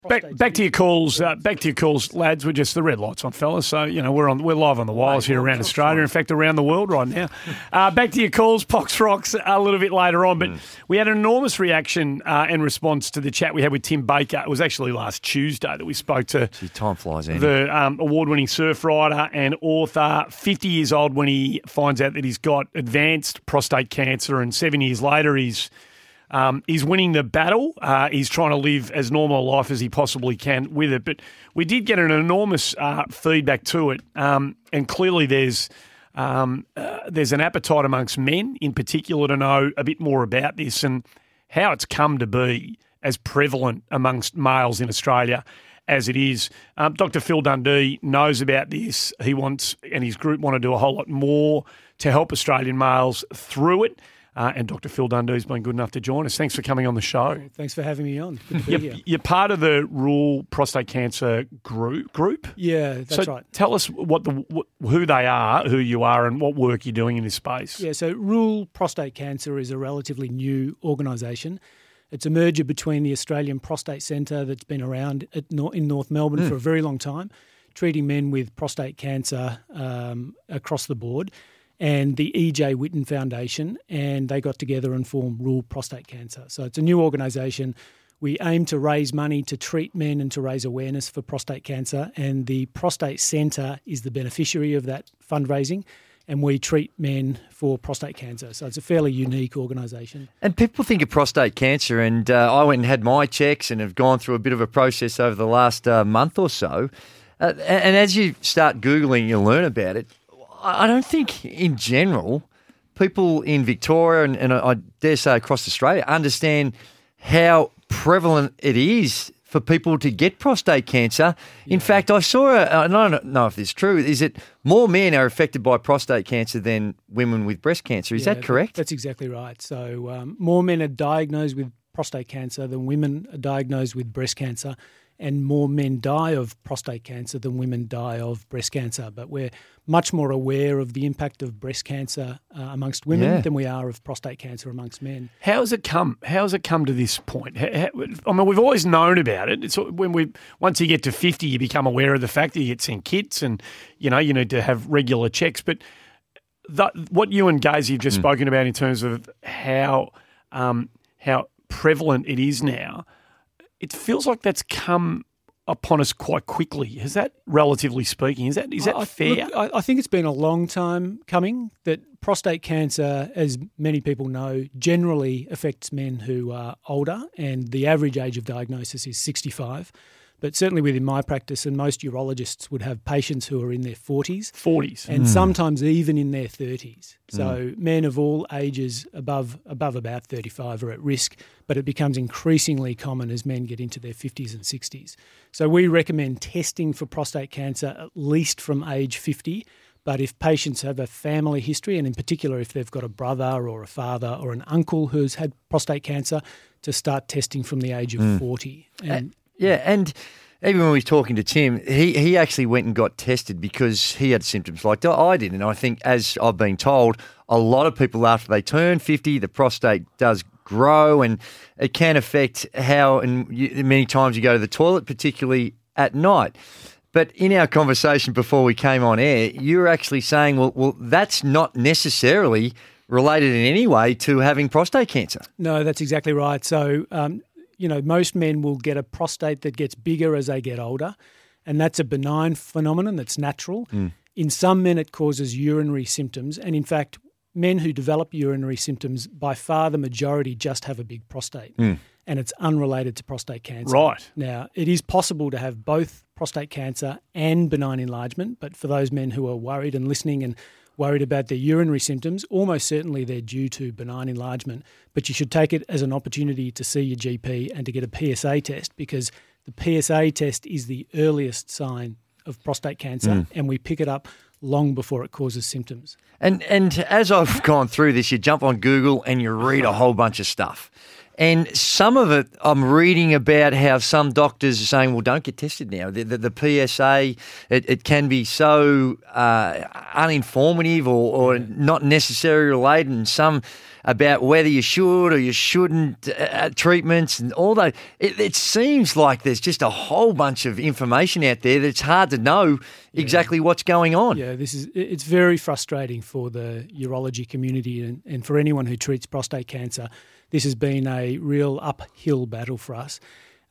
Back to your calls. Lads. We're just the red lights on, fellas. So we're live on the wires here around Australia. In fact, around the world right now. Back to your calls, Pox Rocks, a little bit later on. But we had an enormous reaction in response to the chat we had with Tim Baker. It was actually last Tuesday that we spoke to. Time flies, Andy. The award-winning surf rider and author, 50 years old when he finds out that he's got advanced prostate cancer, and 7 years later he's winning the battle. He's trying to live as normal a life as he possibly can with it. But we did get an enormous feedback to it, and clearly there's an appetite amongst men in particular to know a bit more about this and how it's come to be as prevalent amongst males in Australia as it is. Dr. Phil Dundee knows about this. He wants, and his group want to do a whole lot more to help Australian males through it. And Dr. Phil Dundee's been good enough to join us. Thanks for coming on the show. Thanks for having me on. Good to be here. You're part of the Rural Prostate Cancer group? Yeah, that's right. Tell us who they are, who you are, and what work you're doing in this space. Yeah, so Rural Prostate Cancer is a relatively new organisation. It's a merger between the Australian Prostate Centre that's been around in North Melbourne for a very long time, treating men with prostate cancer across the board, and the E.J. Whitten Foundation, and they got together and formed Rural Prostate Cancer. So it's a new organisation. We aim to raise money to treat men and to raise awareness for prostate cancer, and the Prostate Centre is the beneficiary of that fundraising, and we treat men for prostate cancer. So it's a fairly unique organisation. And people think of prostate cancer, and I went and had my checks and have gone through a bit of a process over the last month or so. And as you start Googling, you learn about it. I don't think, in general, people in Victoria and I dare say across Australia understand how prevalent it is for people to get prostate cancer. In fact, I saw, I don't know if this is true, is it more men are affected by prostate cancer than women with breast cancer? Is that correct? That's exactly right. So more men are diagnosed with prostate cancer than women are diagnosed with breast cancer, and more men die of prostate cancer than women die of breast cancer. But we're much more aware of the impact of breast cancer amongst women than we are of prostate cancer amongst men. How has it come to this point? I mean, we've always known about it. It's once you get to 50, you become aware of the fact that you get sent kits and, you need to have regular checks. But what you and Gazy have just spoken about in terms of how prevalent it is now, it feels like that's come upon us quite quickly. Is that, relatively speaking, is that fair? Look, I think it's been a long time coming that prostate cancer, as many people know, generally affects men who are older, and the average age of diagnosis is 65. But certainly within my practice, and most urologists would have patients who are in their 40s. And sometimes even in their 30s. So men of all ages above about 35 are at risk, but it becomes increasingly common as men get into their 50s and 60s. So we recommend testing for prostate cancer at least from age 50. But if patients have a family history, and in particular if they've got a brother or a father or an uncle who's had prostate cancer, to start testing from the age of 40. And even when we were talking to Tim, he actually went and got tested because he had symptoms like I did. And I think, as I've been told, a lot of people after they turn 50, the prostate does grow, and it can affect many times you go to the toilet, particularly at night. But in our conversation before we came on air, you were actually saying, well, that's not necessarily related in any way to having prostate cancer. No, that's exactly right. So, most men will get a prostate that gets bigger as they get older, and that's a benign phenomenon that's natural. In some men, it causes urinary symptoms, and in fact, men who develop urinary symptoms, by far the majority just have a big prostate, and it's unrelated to prostate cancer. Right. Now, it is possible to have both prostate cancer and benign enlargement, but for those men who are worried and listening and worried about their urinary symptoms, almost certainly they're due to benign enlargement, but you should take it as an opportunity to see your GP and to get a PSA test, because the PSA test is the earliest sign of prostate cancer, and we pick it up long before it causes symptoms. And as I've gone through this, you jump on Google and you read a whole bunch of stuff. And some of it, I'm reading about how some doctors are saying, well, don't get tested now. The PSA, it can be so uninformative or not necessarily related, and some about whether you should or you shouldn't treatments and all that. It seems like there's just a whole bunch of information out there that it's hard to know exactly what's going on. Yeah, it's very frustrating for the urology community and for anyone who treats prostate cancer. This has been a real uphill battle for us.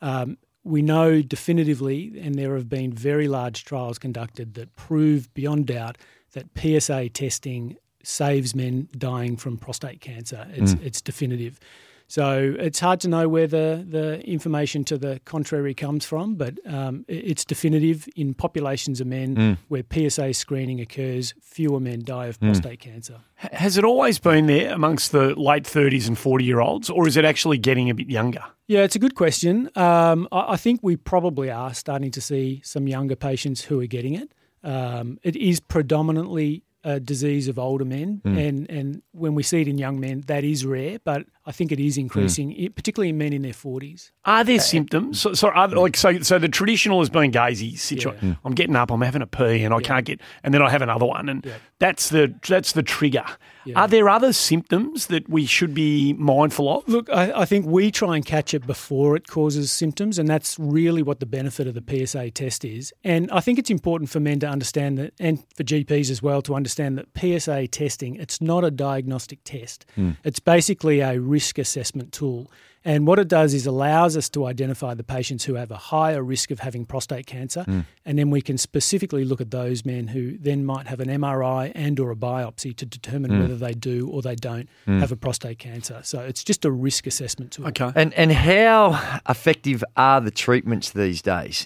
We know definitively, and there have been very large trials conducted that prove beyond doubt that PSA testing saves men dying from prostate cancer. It's definitive. So it's hard to know where the information to the contrary comes from, but it's definitive. In populations of men where PSA screening occurs, fewer men die of prostate cancer. Has it always been there amongst the late 30s and 40-year-olds, or is it actually getting a bit younger? Yeah, it's a good question. I think we probably are starting to see some younger patients who are getting it. It is predominantly a disease of older men, and when we see it in young men, that is rare, but I think it is increasing, particularly in men in their 40s. Are there symptoms? So the traditional has been Gazy situation. I'm getting up, I'm having a pee, and I can't get, and then I have another one, and that's the trigger. Yeah. Are there other symptoms that we should be mindful of? Look, I think we try and catch it before it causes symptoms, and that's really what the benefit of the PSA test is. And I think it's important for men to understand that, and for GPs as well, to understand that PSA testing, it's not a diagnostic test. It's basically a risk assessment tool. And what it does is allows us to identify the patients who have a higher risk of having prostate cancer, and then we can specifically look at those men who then might have an MRI and or a biopsy to determine whether they do or they don't have a prostate cancer. So it's just a risk assessment tool. Okay. And how effective are the treatments these days?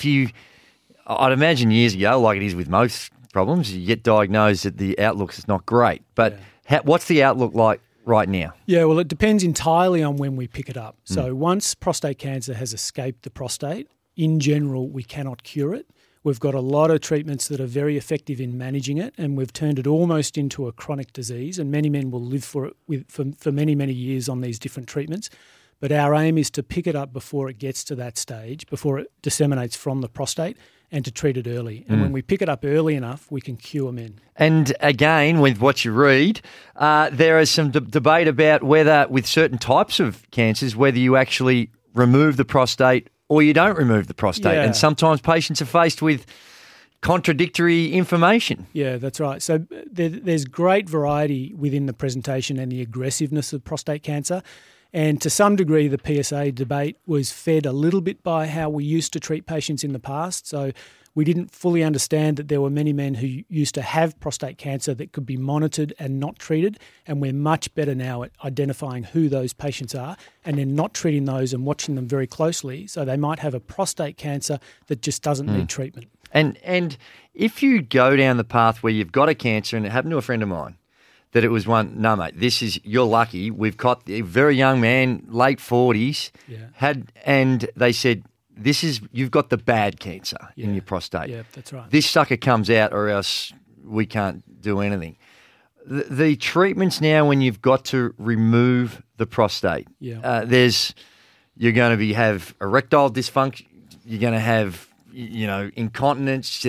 I'd imagine years ago, like it is with most problems, you get diagnosed that the outlook is not great. But what's the outlook like right now? Yeah, well, it depends entirely on when we pick it up. So once prostate cancer has escaped the prostate, in general, we cannot cure it. We've got a lot of treatments that are very effective in managing it, and we've turned it almost into a chronic disease, and many men will live for many, many years on these different treatments. But our aim is to pick it up before it gets to that stage, before it disseminates from the prostate, and to treat it early. And when we pick it up early enough, we can cure men. And again, with what you read, there is some debate about whether, with certain types of cancers, whether you actually remove the prostate or you don't remove the prostate. Yeah. And sometimes patients are faced with contradictory information. Yeah, that's right. So there's great variety within the presentation and the aggressiveness of prostate cancer. And to some degree, the PSA debate was fed a little bit by how we used to treat patients in the past. So we didn't fully understand that there were many men who used to have prostate cancer that could be monitored and not treated. And we're much better now at identifying who those patients are and then not treating those and watching them very closely. So they might have a prostate cancer that just doesn't need treatment. And if you go down the path where you've got a cancer, and it happened to a friend of mine, that it was one, no, mate, you're lucky. We've got a very young man, late 40s, and they said, you've got the bad cancer in your prostate. Yeah, that's right. This sucker comes out or else we can't do anything. The treatments now, when you've got to remove the prostate, you're going to have erectile dysfunction, you're going to have, incontinence,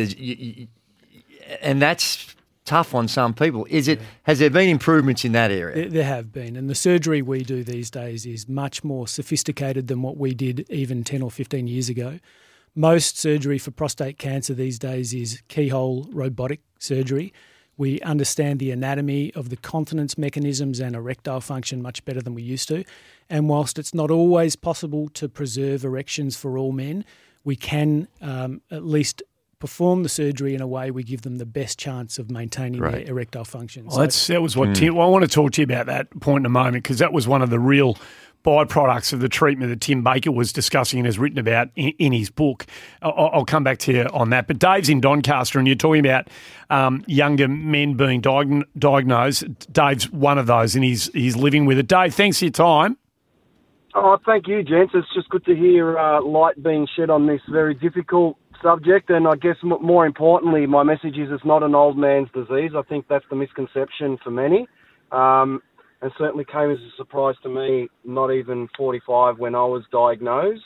and that's tough on some people. Has there been improvements in that area? There have been, and the surgery we do these days is much more sophisticated than what we did even 10 or 15 years ago. Most surgery for prostate cancer these days is keyhole robotic surgery. We understand the anatomy of the continence mechanisms and erectile function much better than we used to. And whilst it's not always possible to preserve erections for all men, we can at least perform the surgery in a way we give them the best chance of maintaining their erectile function. Well, that was what Tim. Well, I want to talk to you about that point in a moment, because that was one of the real byproducts of the treatment that Tim Baker was discussing and has written about in his book. I'll come back to you on that. But Dave's in Doncaster, and you're talking about younger men being diagnosed. Dave's one of those, and he's living with it. Dave, thanks for your time. Oh, thank you, gents. It's just good to hear light being shed on this very difficult subject, and I guess more importantly, my message is it's not an old man's disease. I think that's the misconception for many. and certainly came as a surprise to me, not even 45 when I was diagnosed.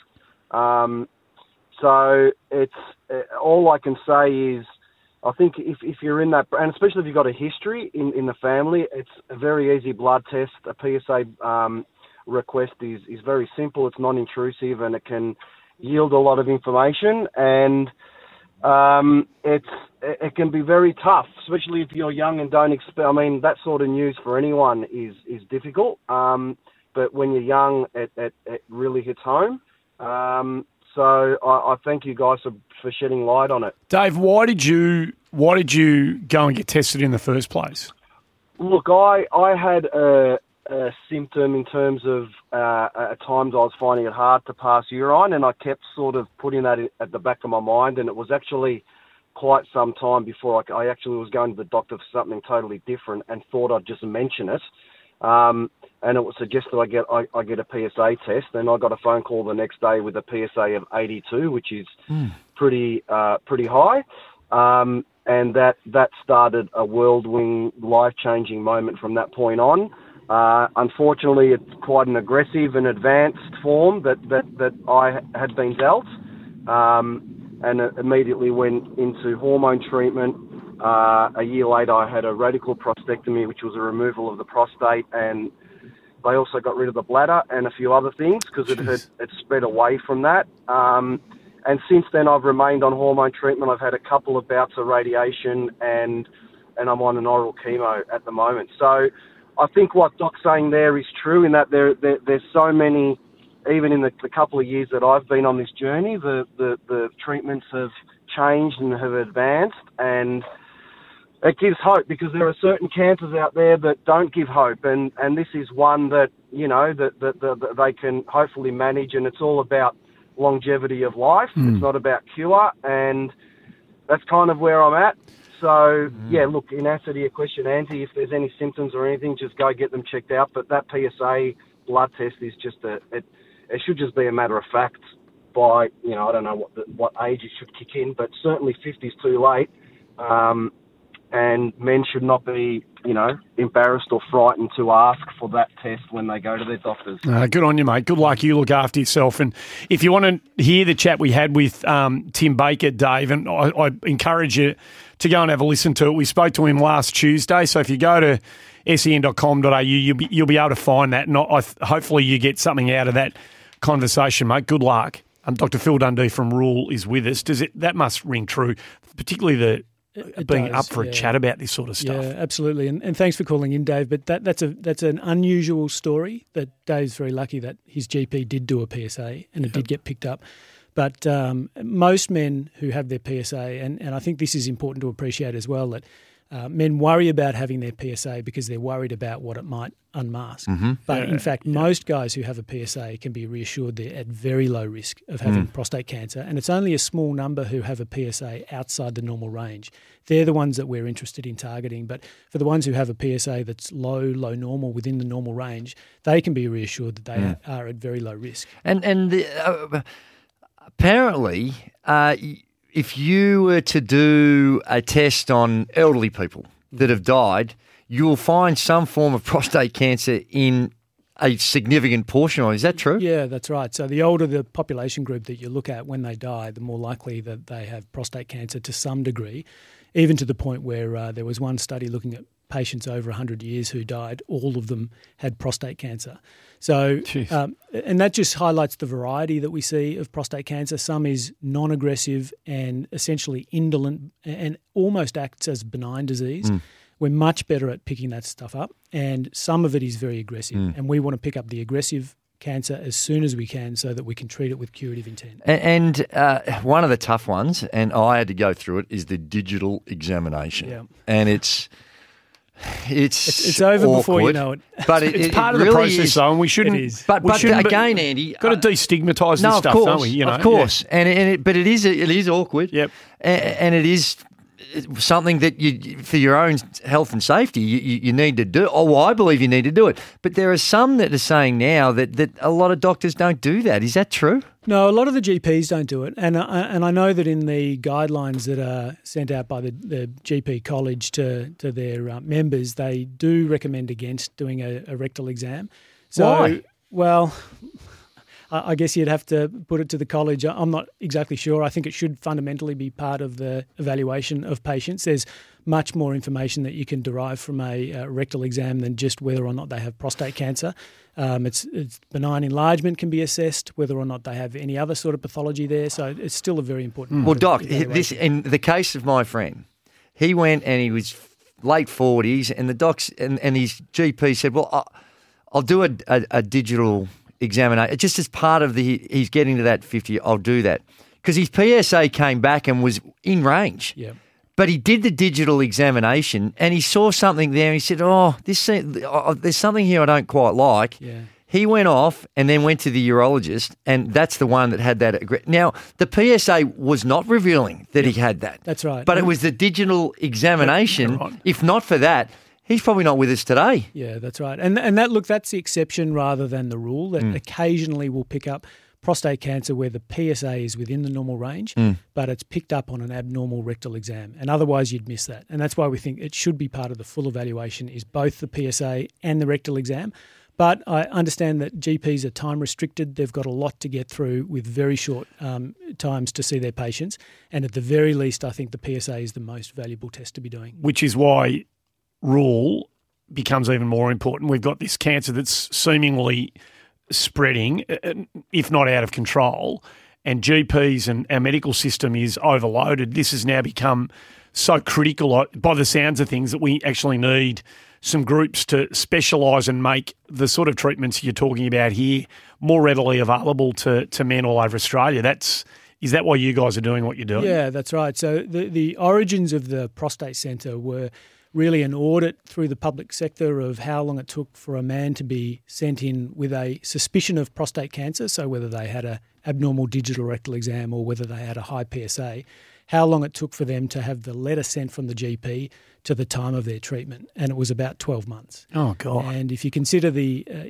So it's all I can say is, I think if you're in that, and especially if you've got a history in the family, it's a very easy blood test. A PSA request is very simple. It's non-intrusive, and it can yield a lot of information. And it can be very tough, especially if you're young and don't expect. I mean, that sort of news for anyone is difficult. But when you're young, it really hits home. So I thank you guys for shedding light on it. Dave, why did you go and get tested in the first place? Look, I had a symptom in terms of at times I was finding it hard to pass urine, and I kept sort of putting that at the back of my mind, and it was actually quite some time before I actually was going to the doctor for something totally different and thought I'd just mention it. And it was suggested I get a PSA test, and I got a phone call the next day with a PSA of 82, which is pretty high. And that started a whirlwind, life-changing moment from that point on. Unfortunately, it's quite an aggressive and advanced form that I had been dealt, and immediately went into hormone treatment. A year later, I had a radical prostatectomy, which was a removal of the prostate, and they also got rid of the bladder and a few other things because it spread away from that. And since then, I've remained on hormone treatment. I've had a couple of bouts of radiation, and I'm on an oral chemo at the moment. So I think what Doc's saying there is true in that there's so many, even in the couple of years that I've been on this journey, the treatments have changed and have advanced, and it gives hope because there are certain cancers out there that don't give hope, and this is one that, you know, that they can hopefully manage, and it's all about longevity of life. It's not about cure, and that's kind of where I'm at. So, yeah, look, in answer to your question, Andy, if there's any symptoms or anything, just go get them checked out. But that PSA blood test is just it should just be a matter of fact by, you know, I don't know what age it should kick in, but certainly 50 is too late. And men should not be, you know, embarrassed or frightened to ask for that test when they go to their doctors. Good on you, mate. Good luck. You look after yourself. And if you want to hear the chat we had with Tim Baker, Dave, and I encourage you to go and have a listen to it. We spoke to him last Tuesday, so if you go to sen.com.au, you'll be able to find that. And hopefully you get something out of that conversation, mate. Good luck. Dr. Phil Dundee from Rule is with us. That must ring true, particularly being up for a chat about this sort of stuff. Yeah, absolutely. And thanks for calling in, Dave. But that's an unusual story that Dave's very lucky that his GP did do a PSA and it did get picked up. But most men who have their PSA, and I think this is important to appreciate as well, that men worry about having their PSA because they're worried about what it might unmask. But in fact, most guys who have a PSA can be reassured they're at very low risk of having prostate cancer. And it's only a small number who have a PSA outside the normal range. They're the ones that we're interested in targeting. But for the ones who have a PSA that's low normal, within the normal range, they can be reassured that they are at very low risk. Apparently, if you were to do a test on elderly people that have died, you'll find some form of prostate cancer in a significant portion of it. Is that true? Yeah, that's right. So the older the population group that you look at when they die, the more likely that they have prostate cancer to some degree, even to the point where there was one study looking at patients over 100 years who died, all of them had prostate cancer. So, and that just highlights the variety that we see of prostate cancer. Some is non-aggressive and essentially indolent and almost acts as benign disease. We're much better at picking that stuff up, and some of it is very aggressive. And we want to pick up the aggressive cancer as soon as we can so that we can treat it with curative intent. And one of the tough ones, and I had to go through it, is the digital examination. Yeah. And it's over awkward, before you know it. But it's part of really the process, is. though, and we shouldn't. It is. But again, Andy, got to destigmatise this stuff, don't we? You know? Of course, but it is awkward. Yep. And it is something that you, for your own health and safety, you need to do. Oh, well, I believe you need to do it. But there are some that are saying now that a lot of doctors don't do that. Is that true? No, a lot of the GPs don't do it, and I know that in the guidelines that are sent out by the GP College to their members, they do recommend against doing a rectal exam. So, why? Well, I guess you'd have to put it to the college. I'm not exactly sure. I think it should fundamentally be part of the evaluation of patients. There's much more information that you can derive from a rectal exam than just whether or not they have prostate cancer. It's benign enlargement can be assessed, whether or not they have any other sort of pathology there. So it's still a very important part. Well, of Doc, evaluation. this in the case of my friend, he went and he was late 40s, and the docs and his GP said, "Well, I'll do a digital examination just as part of he's getting to that 50. I'll do that because his PSA came back and was in range." Yeah. But he did the digital examination and he saw something there and he said, there's something here I don't quite like. Yeah. He went off and then went to the urologist, and that's the one that had that. Now, the PSA was not revealing that he had that. That's right. But it was the digital examination. Yeah, right. If not for that, he's probably not with us today. Yeah, that's right. And that's the exception rather than the rule. That occasionally we'll pick up prostate cancer where the PSA is within the normal range, but it's picked up on an abnormal rectal exam. And otherwise you'd miss that. And that's why we think it should be part of the full evaluation is both the PSA and the rectal exam. But I understand that GPs are time restricted. They've got a lot to get through with very short times to see their patients. And at the very least, I think the PSA is the most valuable test to be doing. Which is why rule becomes even more important. We've got this cancer that's seemingly spreading, if not out of control, and GPs and our medical system is overloaded. This has now become so critical by the sounds of things that we actually need some groups to specialise and make the sort of treatments you're talking about here more readily available to men all over Australia. Is that why you guys are doing what you're doing? Yeah, that's right. So the origins of the prostate centre were really an audit through the public sector of how long it took for a man to be sent in with a suspicion of prostate cancer, so whether they had an abnormal digital rectal exam or whether they had a high PSA, how long it took for them to have the letter sent from the GP to the time of their treatment, and it was about 12 months. Oh, God. And if you consider that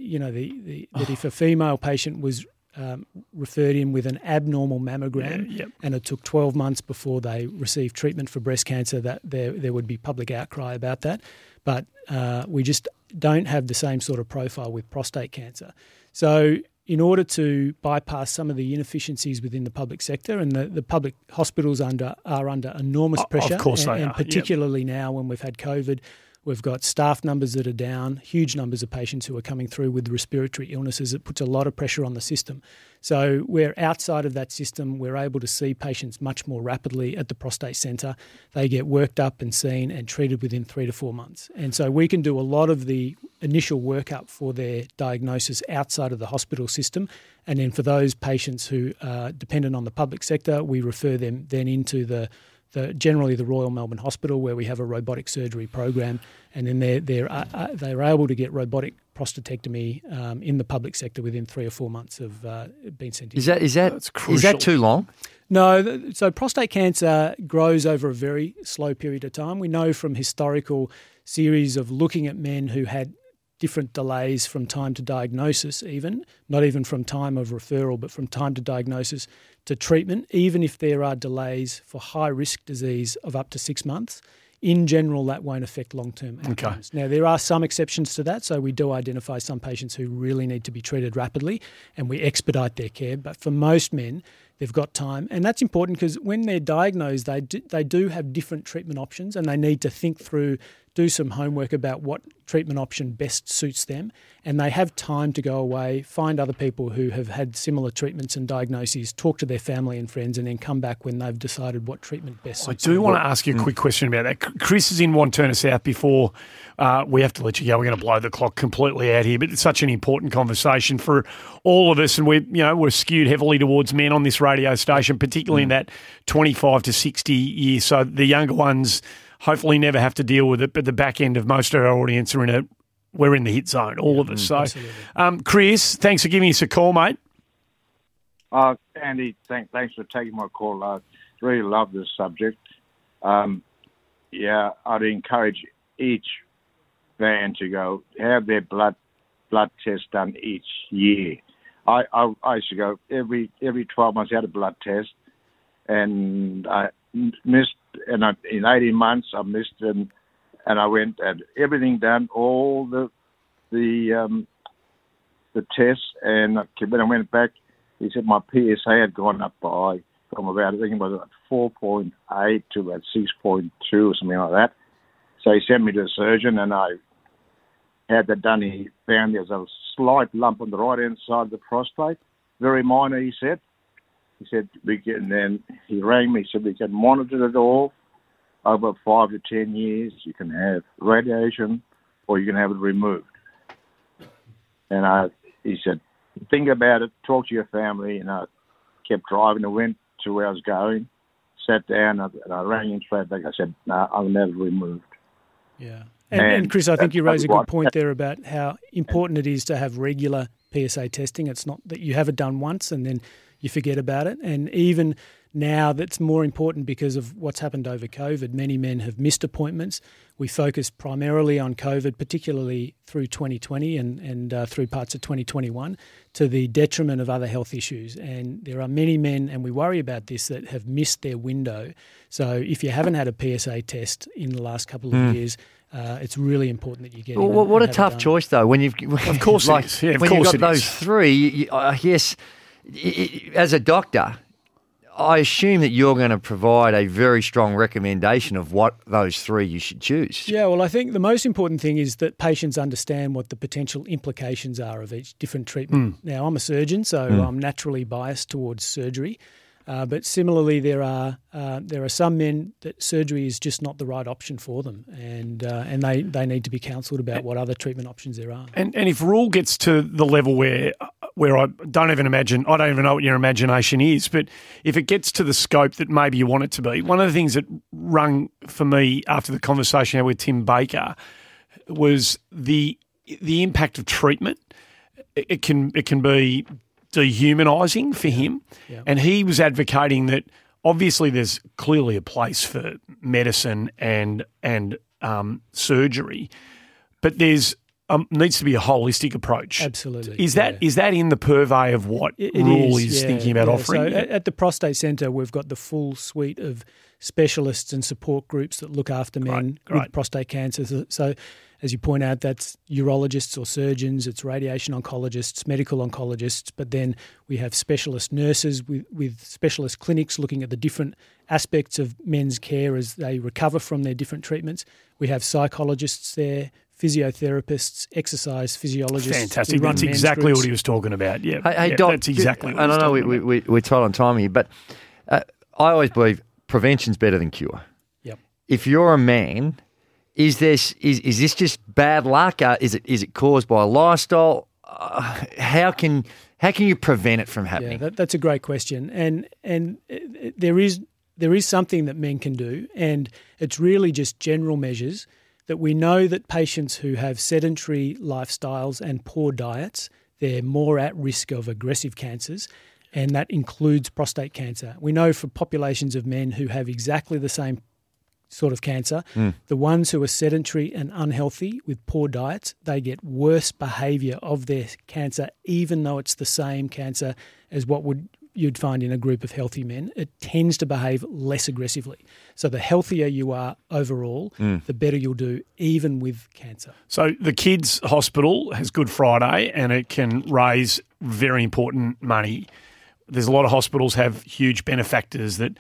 if a female patient was referred in with an abnormal mammogram and it took 12 months before they received treatment for breast cancer, that there would be public outcry about that. But we just don't have the same sort of profile with prostate cancer. So in order to bypass some of the inefficiencies within the public sector, and the public hospitals are under enormous pressure, of course they and are. particularly now when we've had COVID, we've got staff numbers that are down, huge numbers of patients who are coming through with respiratory illnesses. It puts a lot of pressure on the system. So we're outside of that system. We're able to see patients much more rapidly at the prostate centre. They get worked up and seen and treated within 3 to 4 months. And so we can do a lot of the initial workup for their diagnosis outside of the hospital system. And then for those patients who are dependent on the public sector, we refer them then into generally the Royal Melbourne Hospital, where we have a robotic surgery program, and then they're able to get robotic prostatectomy in the public sector within 3 or 4 months of being sent in. Is that too long? No, so prostate cancer grows over a very slow period of time. We know from historical series of looking at men who had different delays from time to diagnosis, not even from time of referral, but from time to diagnosis to treatment, even if there are delays for high-risk disease of up to 6 months. In general, that won't affect long-term outcomes. Now, there are some exceptions to that, so we do identify some patients who really need to be treated rapidly, and we expedite their care. But for most men, they've got time, and that's important because when they're diagnosed, they do have different treatment options, and they need to think through, do some homework about what treatment option best suits them, and they have time to go away, find other people who have had similar treatments and diagnoses, talk to their family and friends, and then come back when they've decided what treatment best suits them. I do want to ask you a quick question about that. Chris is in Wantirna South before we have to let you go. We're going to blow the clock completely out here, but it's such an important conversation for all of us, and we're skewed heavily towards men on this radio station, particularly in that 25 to 60 years. So the younger ones hopefully never have to deal with it, but the back end of most of our audience we're in the hit zone, all of us. So, Chris, thanks for giving us a call, mate. Andy, thanks for taking my call. I really love this subject. I'd encourage each man to go have their blood test done each year. I used to go every 12 months. I had a blood test, and I missed. And in 18 months, I missed, and I went and everything done, all the tests, and when I went back, he said my PSA had gone up from about, I think it was about 4.8 to about 6.2 or something like that. So he sent me to a surgeon, and I had that done. He found there was a slight lump on the right-hand side of the prostate, very minor, he said. He said, and then he rang me, he said, we can monitor it all over 5 to 10 years. You can have radiation or you can have it removed. And he said, think about it, talk to your family. And I kept driving. I went to where I was going, sat down, and I rang him straight back. I said, no, I'll never remove it. Yeah. And Chris, I think you raise a good point there about how important it is to have regular PSA testing. It's not that you have it done once and then you forget about it. And even now that's more important because of what's happened over COVID. Many men have missed appointments. We focused primarily on COVID, particularly through 2020 and through parts of 2021, to the detriment of other health issues. And there are many men, and we worry about this, that have missed their window. So if you haven't had a PSA test in the last couple of years, it's really important that you get. Well, what a tough choice, though. When you've of course, like, yeah, of when course you've got those three, I guess as a doctor, I assume that you're going to provide a very strong recommendation of what those three you should choose. Yeah, well, I think the most important thing is that patients understand what the potential implications are of each different treatment. Now, I'm a surgeon, so I'm naturally biased towards surgery. But similarly, there are some men that surgery is just not the right option for them, and they need to be counselled about what other treatment options there are. And if Rule gets to the level where I don't even know what your imagination is, but if it gets to the scope that maybe you want it to be, one of the things that rung for me after the conversation I had with Tim Baker was the impact of treatment. It can be dehumanising for him. Yeah. And he was advocating that obviously there's clearly a place for medicine and surgery, but there's needs to be a holistic approach. Absolutely. Is that in the purvey of what Rule is thinking about offering? So at the Prostate Centre, we've got the full suite of specialists and support groups that look after men with prostate cancer. So as you point out, that's urologists or surgeons, it's radiation oncologists, medical oncologists, but then we have specialist nurses with specialist clinics looking at the different aspects of men's care as they recover from their different treatments. We have psychologists there, physiotherapists, exercise physiologists. Fantastic. That's exactly what he was talking about. Yeah, hey, Doc, that's exactly what I don't know, we're tight on time here, but I always believe prevention's better than cure. Yep. If you're a man, is this just bad luck? Is it caused by a lifestyle? How can you prevent it from happening? Yeah, that's a great question, and there is something that men can do, and it's really just general measures that we know that patients who have sedentary lifestyles and poor diets, they're more at risk of aggressive cancers, and that includes prostate cancer. We know for populations of men who have exactly the same sort of cancer, the ones who are sedentary and unhealthy with poor diets, they get worse behaviour of their cancer, even though it's the same cancer as what you'd find in a group of healthy men. It tends to behave less aggressively. So the healthier you are overall, the better you'll do, even with cancer. So the Kids Hospital has Good Friday and it can raise very important money. There's a lot of hospitals have huge benefactors that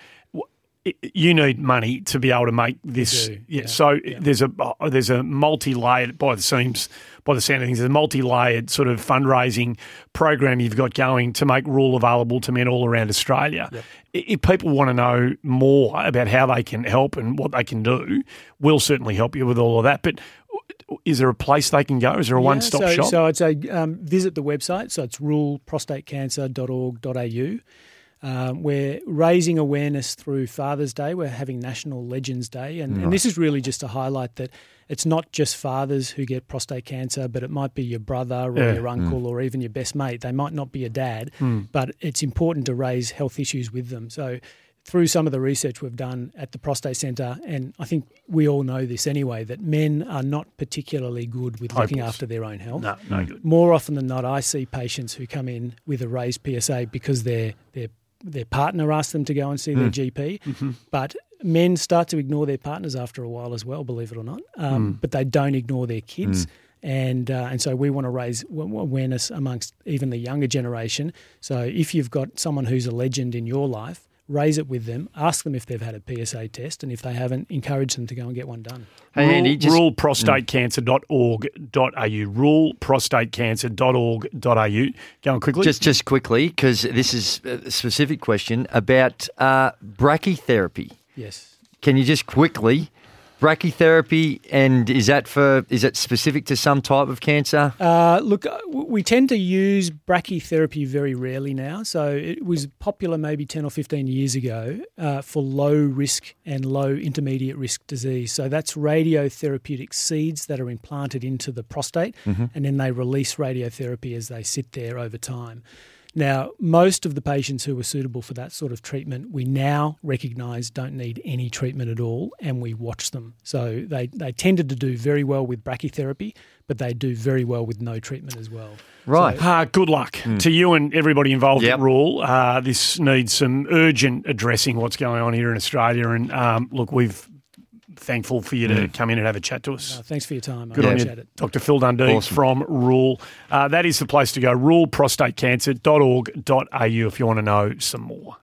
you need money to be able to make this. So there's a multi-layered, by the sound of things, there's a multi-layered sort of fundraising program you've got going to make Rule available to men all around Australia. Yep. If people want to know more about how they can help and what they can do, we'll certainly help you with all of that. But is there a place they can go? Is there a one-stop shop? So I'd say visit the website. So it's ruleprostatecancer.org.au. We're raising awareness through Father's Day. We're having National Legends Day. And this is really just to highlight that it's not just fathers who get prostate cancer, but it might be your brother or your uncle or even your best mate. They might not be a dad, but it's important to raise health issues with them. So through some of the research we've done at the Prostate Centre, and I think we all know this anyway, that men are not particularly good with looking after their own health. No good. More often than not, I see patients who come in with a raised PSA because their partner asks them to go and see their GP. Mm-hmm. But men start to ignore their partners after a while as well, believe it or not. But they don't ignore their kids. And so we want to raise awareness amongst even the younger generation. So if you've got someone who's a legend in your life, raise it with them, ask them if they've had a PSA test, and if they haven't, encourage them to go and get one done. Hey, Andy, ruleprostatecancer.org.au, ruleprostatecancer.org.au. Go on quickly. Just quickly, because this is a specific question about brachytherapy. Yes. Can you just quickly, brachytherapy, and is that specific to some type of cancer? Look, we tend to use brachytherapy very rarely now. So it was popular maybe 10 or 15 years ago for low risk and low intermediate risk disease. So that's radiotherapeutic seeds that are implanted into the prostate, and then they release radiotherapy as they sit there over time. Now, most of the patients who are suitable for that sort of treatment, we now recognise don't need any treatment at all, and we watch them. So they tended to do very well with brachytherapy, but they do very well with no treatment as well. Right. So, Good luck to you and everybody involved Yep. at Rule. This needs some urgent addressing what's going on here in Australia. And look, we've thankful for you to come in and have a chat to us. thanks for your time. Good I on appreciate you, it. Dr. Phil Dundee Awesome. from Rule. That is the place to go, ruleprostatecancer.org.au if you want to know some more.